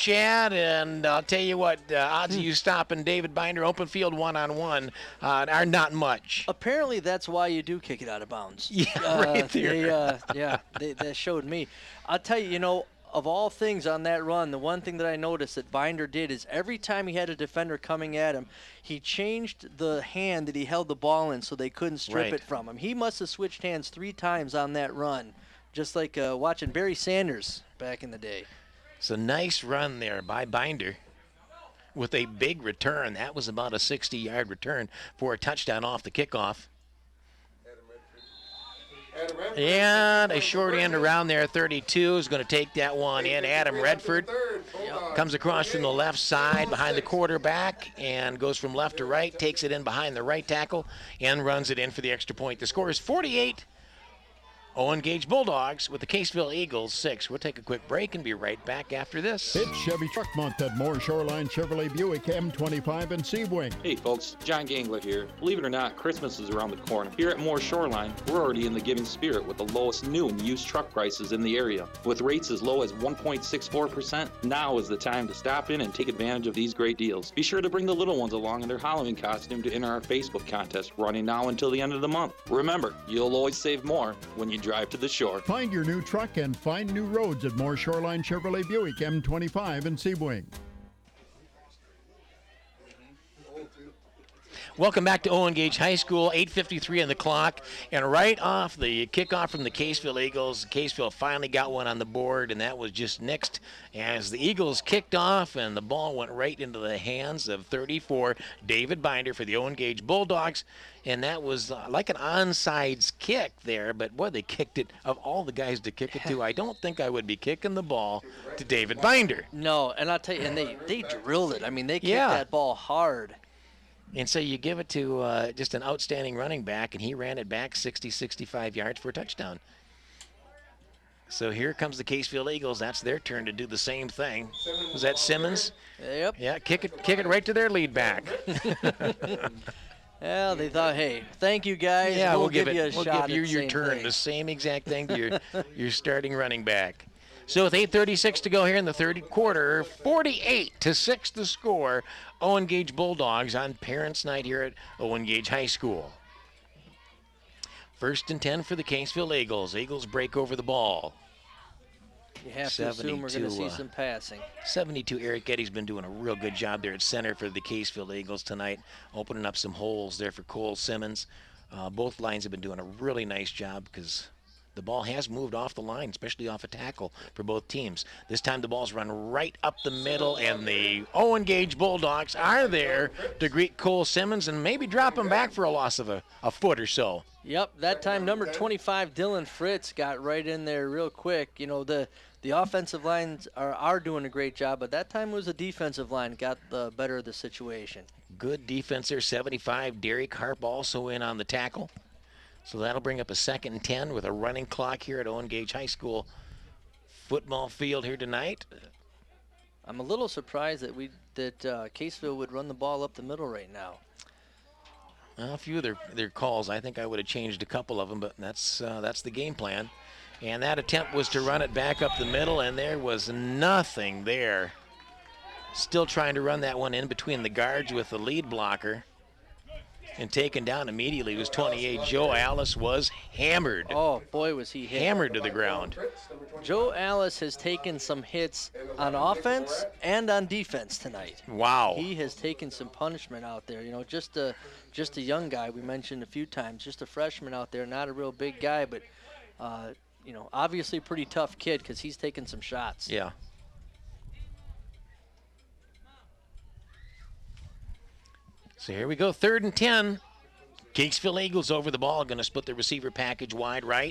Chad, and I'll tell you what, odds of you stopping David Binder open field one-on-one are not much. Apparently, that's why you do kick it out of bounds. Yeah, right there. That showed me. I'll tell you, of all things on that run, the one thing that I noticed that Binder did is every time he had a defender coming at him, he changed the hand that he held the ball in so they couldn't strip it from him. He must have switched hands 3 times on that run, just like watching Barry Sanders back in the day. It's a nice run there by Binder with a big return. That was about a 60-yard return for a touchdown off the kickoff. And a short end around there, 32 is going to take that one in. Adam Redford comes across from the left side behind the quarterback and goes from left to right, takes it in behind the right tackle, and runs it in for the extra point. The score is 48. Owen Gage Bulldogs with the Caseville Eagles 6. We'll take a quick break and be right back after this. It's Chevy Truck Month at Moore Shoreline Chevrolet Buick M25 and Seawing. Hey folks, John Gangler here. Believe it or not, Christmas is around the corner. Here at Moore Shoreline, we're already in the giving spirit with the lowest new and used truck prices in the area. With rates as low as 1.64%, now is the time to stop in and take advantage of these great deals. Be sure to bring the little ones along in their Halloween costume to enter our Facebook contest running now until the end of the month. Remember, you'll always save more when you drive to the shore. Find your new truck and find new roads at Moore Shoreline Chevrolet Buick M25 and Seawing. Welcome back to Owen Gage High School, 8:53 on the clock, and right off the kickoff from the Caseville Eagles, Caseville finally got one on the board, and that was just nixed as the Eagles kicked off, and the ball went right into the hands of 34, David Binder for the Owen Gage Bulldogs, and that was like an onsides kick there, but boy, they kicked it. Of all the guys to kick it to, I don't think I would be kicking the ball to David Binder. No, and I'll tell you, and they drilled it. I mean, they kicked that ball hard. And so you give it to just an outstanding running back, and he ran it back 60, 65 yards for a touchdown. So here comes the Caseville Eagles. That's their turn to do the same thing. Was that Simmons? Yep. Yeah, kick it right to their lead back. Well, they thought, hey, thank you guys. Yeah, we'll give you a we'll shot. Give you your turn. The same exact thing to your starting running back. So with 8:36 to go here in the third quarter, 48-6 the score. Owen Gage Bulldogs on Parents' Night here at Owen Gage High School. 1st and 10 for the Caseville Eagles. Eagles break over the ball. You have to assume we're going to see some passing. 72, Eric Getty's been doing a real good job there at center for the Caseville Eagles tonight, opening up some holes there for Cole Simmons. Both lines have been doing a really nice job because the ball has moved off the line, especially off a tackle for both teams. This time the ball's run right up the middle, and the Owen Gage Bulldogs are there to greet Cole Simmons and maybe drop him back for a loss of a foot or so. Yep, that time number 25, Dylan Fritz, got right in there real quick. You know, the offensive lines are doing a great job, but that time it was the defensive line got the better of the situation. Good defense there, 75. Derek Harp also in on the tackle. So that'll bring up a 2nd and 10 with a running clock here at Owen Gage High School football field here tonight. I'm a little surprised that Caseville would run the ball up the middle right now. Well, a few of their calls, I think I would have changed a couple of them, but that's the game plan. And that attempt was to run it back up the middle, and there was nothing there. Still trying to run that one in between the guards with the lead blocker. And taken down immediately was 28. Joe Alice was hammered. Oh, boy, was he hit. Hammered to the ground. Joe Alice has taken some hits on offense and on defense tonight. Wow. He has taken some punishment out there. You know, just a young guy we mentioned a few times, just a freshman out there, not a real big guy, but, you know, obviously a pretty tough kid because he's taken some shots. Yeah. So here we go, 3rd and 10. Caseville Eagles over the ball, going to split the receiver package wide right.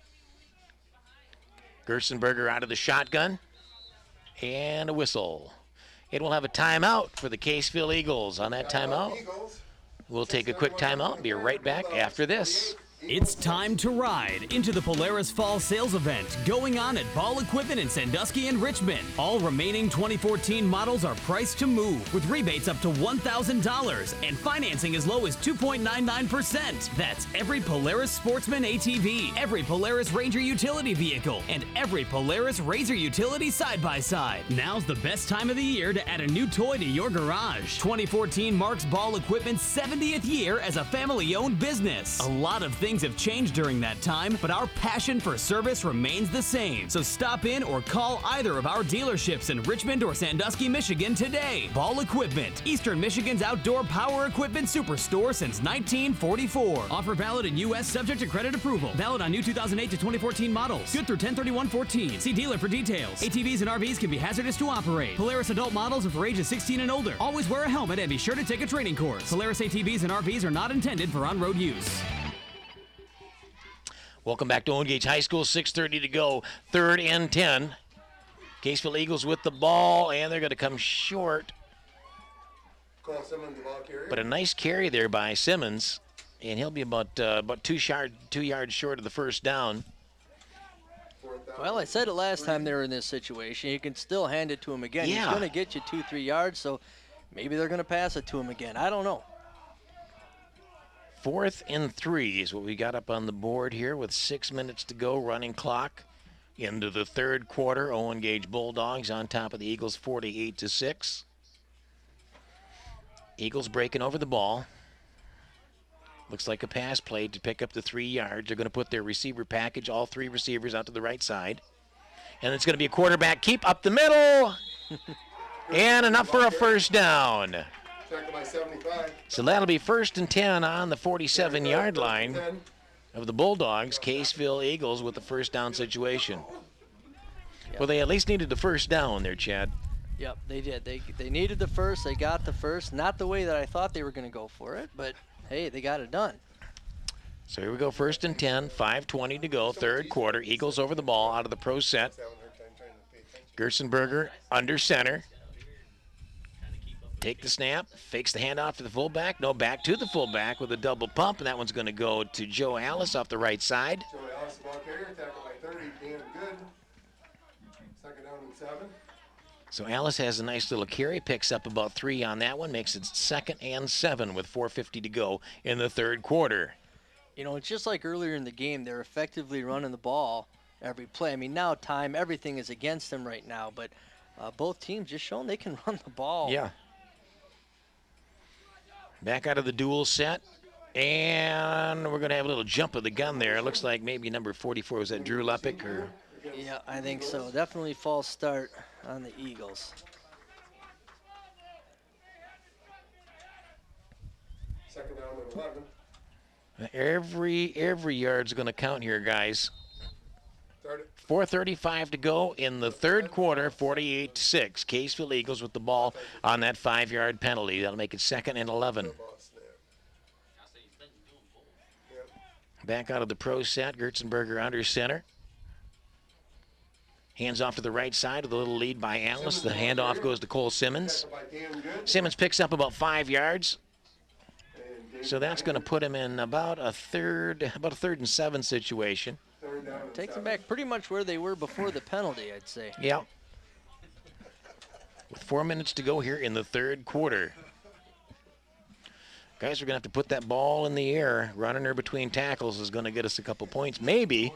Gerstenberger out of the shotgun. And a whistle. It will have a timeout for the Caseville Eagles. On that timeout, we'll take a quick timeout and be right back after this. It's time to ride into the Polaris Fall Sales Event going on at Ball Equipment in Sandusky and Richmond. All remaining 2014 models are priced to move with rebates up to $1,000 and financing as low as 2.99%. That's every Polaris Sportsman ATV, every Polaris Ranger utility vehicle, and every Polaris RZR utility side-by-side. Now's the best time of the year to add a new toy to your garage. 2014 marks Ball Equipment's 70th year as a family-owned business. A lot of things have changed during that time, but our passion for service remains the same. So stop in or call either of our dealerships in Richmond or Sandusky, Michigan today. Ball Equipment, Eastern Michigan's outdoor power equipment superstore since 1944. Offer valid in U.S. subject to credit approval. Valid on new 2008 to 2014 models. Good through 10/31/14. See dealer for details. ATVs and RVs can be hazardous to operate. Polaris adult models are for ages 16 and older. Always wear a helmet and be sure to take a training course. Polaris ATVs and RVs are not intended for on-road use. Welcome back to Owen Gage High School. 6:30 to go. 3rd and 10. Caseville Eagles with the ball, and they're going to come short. But a nice carry there by Simmons, and he'll be about 2 yards short of the first down. Well, I said it last time they were in this situation. You can still hand it to him again. Yeah. He's going to get you 2-3 yards, so maybe they're going to pass it to him again. I don't know. 4th and 3 is what we got up on the board here with 6 minutes to go, running clock into the 3rd quarter. Owen Gage Bulldogs on top of the Eagles 48-6. Eagles breaking over the ball. Looks like a pass play to pick up the 3 yards. They're going to put their receiver package, all 3 receivers, out to the right side. And it's going to be a quarterback keep up the middle. And enough for a first down. So that'll be 1st and 10 on the 47-yard line of the Bulldogs. Caseville Eagles with the first down situation. Well, they at least needed the first down there, Chad. Yep, they did. They needed the first. They got the first. Not the way that I thought they were going to go for it, but, hey, they got it done. So here we go, 1st and 10, 5:20 to go, 3rd quarter. Eagles over the ball out of the pro set. Gerstenberger under center. Take the snap, fakes the handoff to the fullback. No, back to the fullback with a double pump, and that one's going to go to Joe Alice off the right side. Joe Alice, ball carrier, tackle by 30, damn good. 2nd down and 7. So Alice has a nice little carry, picks up about 3 on that one, makes it 2nd and 7 with 4:50 to go in the 3rd quarter. You know, it's just like earlier in the game. They're effectively running the ball every play. I mean, now time, everything is against them right now, but both teams just showing they can run the ball. Yeah. Back out of the dual set, and we're going to have a little jump of the gun there. It looks like maybe number 44, was that Drew Lepick? Or? Yeah, I think so. Definitely false start on the Eagles. 2nd down and 11. Every yard's going to count here, guys. 4:35 to go in the 3rd quarter, 48-6. Caseville Eagles with the ball on that 5-yard penalty. That'll make it 2nd and 11. Back out of the pro set, Gertzenberger under center. Hands off to the right side with a little lead by Alice. The handoff goes to Cole Simmons. Simmons picks up about 5 yards. So that's going to put him in about a 3rd and 7 situation. Takes them back pretty much where they were before the penalty, I'd say. Yeah. With 4 minutes to go here in the 3rd quarter. Guys, we're going to have to put that ball in the air. Running her between tackles is going to get us a couple points. Maybe.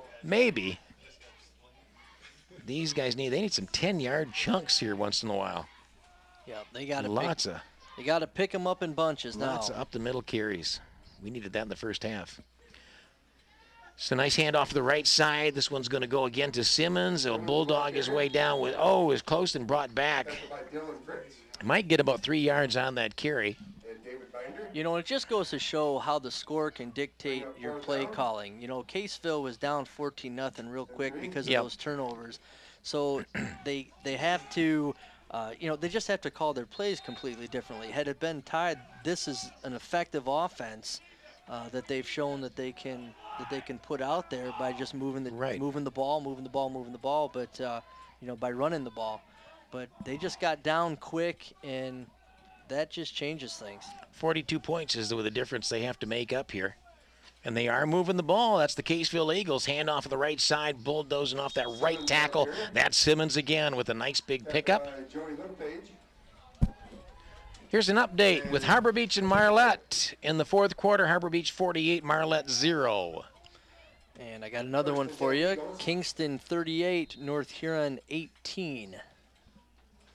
These guys need some 10-yard chunks here once in a while. Yeah, they got They got to pick them up in bunches now. Lots of up-the-middle carries. We needed that in the first half. So nice handoff to the right side. This one's going to go again to Simmons. He'll bulldog his way down with, is close and brought back. Might get about 3 yards on that carry. You know, it just goes to show how the score can dictate your play calling. You know, Caseville was down 14-0 real quick because of those turnovers. So they have to, they just have to call their plays completely differently. Had it been tied, this is an effective offense that they've shown that they can put out there by just moving the ball, but by running the ball. But they just got down quick, and that just changes things. 42 points is the difference they have to make up here. And they are moving the ball. That's the Caseville Eagles. Hand off of the right side, bulldozing off that right tackle. That's Simmons again with a nice big pickup. Jody Littlepage. Here's an update with Harbor Beach and Marlette. In the fourth quarter, Harbor Beach 48, Marlette 0. And I got another one for you. Kingston 38, North Huron 18.